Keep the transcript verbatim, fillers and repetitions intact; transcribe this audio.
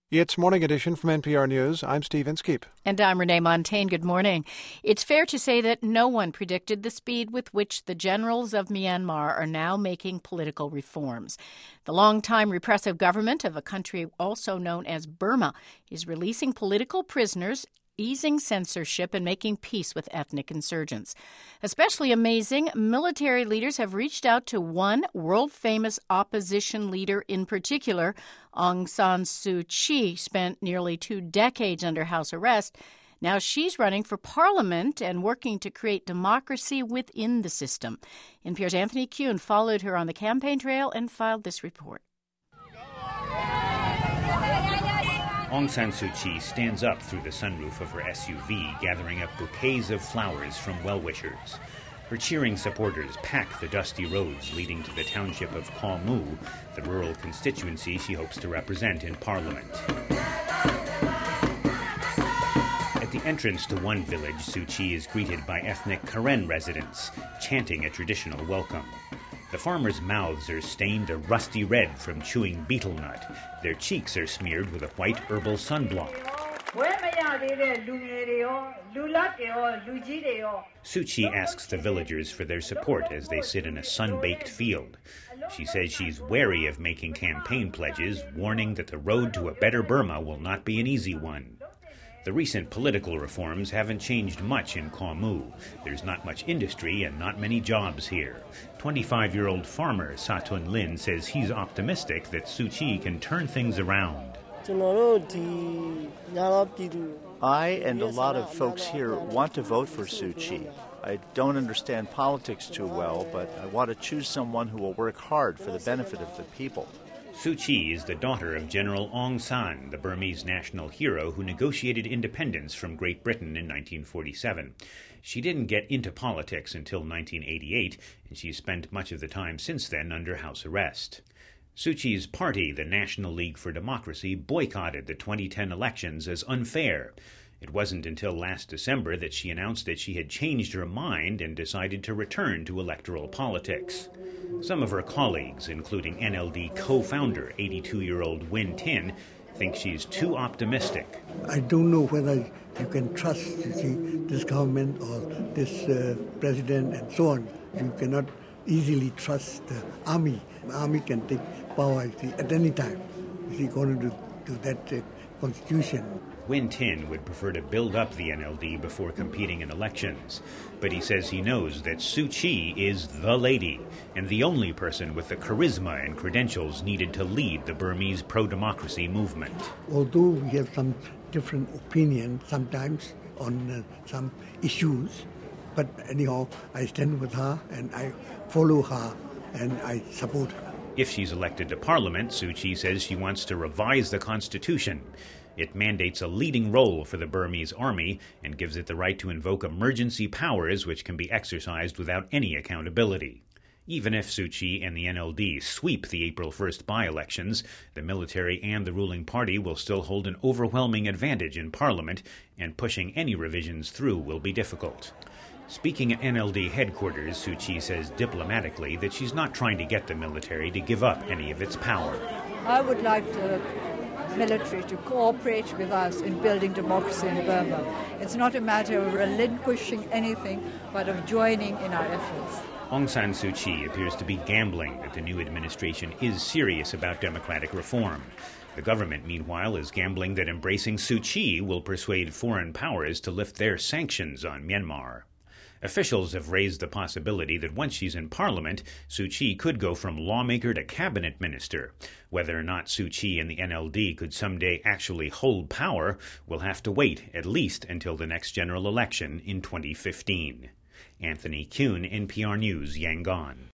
It's Morning Edition from N P R News. I'm Steve Inskeep. And I'm Renee Montaigne. Good morning. It's fair to say that no one predicted the speed with which the generals of Myanmar are now making political reforms. The longtime repressive government of a country also known as Burma is releasing political prisoners, easing censorship, and making peace with ethnic insurgents. Especially amazing, military leaders have reached out to one world-famous opposition leader in particular. Aung San Suu Kyi spent nearly two decades under house arrest. Now she's running for parliament and working to create democracy within the system. N P R's Anthony Kuhn followed her on the campaign trail and filed this report. Aung San Suu Kyi stands up through the sunroof of her S U V, gathering up bouquets of flowers from well-wishers. Her cheering supporters pack the dusty roads leading to the township of Kaw Mu, the rural constituency she hopes to represent in Parliament. At the entrance to one village, Suu Kyi is greeted by ethnic Karen residents, chanting a traditional welcome. The farmers' mouths are stained a rusty red from chewing betel nut. Their cheeks are smeared with a white herbal sunblock. Suu Kyi asks the villagers for their support as they sit in a sun-baked field. She says she's wary of making campaign pledges, warning that the road to a better Burma will not be an easy one. The recent political reforms haven't changed much in Kaw Mu. There's not much industry and not many jobs here. twenty-five-year-old farmer Satun Lin says he's optimistic that Suu Kyi can turn things around. I and a lot of folks here want to vote for Suu Kyi. I don't understand politics too well, but I want to choose someone who will work hard for the benefit of the people. Suu Kyi is the daughter of General Aung San, the Burmese national hero who negotiated independence from Great Britain in nineteen forty-seven. She didn't get into politics until nineteen eighty-eight, and she's spent much of the time since then under house arrest. Suu Kyi's party, the National League for Democracy, boycotted the twenty ten elections as unfair. It wasn't until last December that she announced that she had changed her mind and decided to return to electoral politics. Some of her colleagues, including N L D co-founder, eighty-two-year-old Win Tin, think she's too optimistic. I don't know whether you can trust, you see, this government or this uh, president and so on. You cannot easily trust the army. The army can take power, you see, at any time. You see, according to, to that uh, constitution. Win Tin would prefer to build up the N L D before competing in elections. But he says he knows that Suu Kyi is the lady and the only person with the charisma and credentials needed to lead the Burmese pro-democracy movement. Although we have some different opinions sometimes on uh, some issues, but anyhow, I stand with her and I follow her and I support her. If she's elected to Parliament, Suu Kyi says she wants to revise the Constitution. It mandates a leading role for the Burmese army and gives it the right to invoke emergency powers which can be exercised without any accountability. Even if Suu Kyi and the N L D sweep the April first by-elections, the military and the ruling party will still hold an overwhelming advantage in Parliament, and pushing any revisions through will be difficult. Speaking at N L D headquarters, Suu Kyi says diplomatically that she's not trying to get the military to give up any of its power. I would like the military to cooperate with us in building democracy in Burma. It's not a matter of relinquishing anything, but of joining in our efforts. Aung San Suu Kyi appears to be gambling that the new administration is serious about democratic reform. The government, meanwhile, is gambling that embracing Suu Kyi will persuade foreign powers to lift their sanctions on Myanmar. Officials have raised the possibility that once she's in Parliament, Suu Kyi could go from lawmaker to cabinet minister. Whether or not Suu Kyi and the N L D could someday actually hold power, we'll have to wait at least until the next general election in twenty fifteen. Anthony Kuhn, N P R News, Yangon.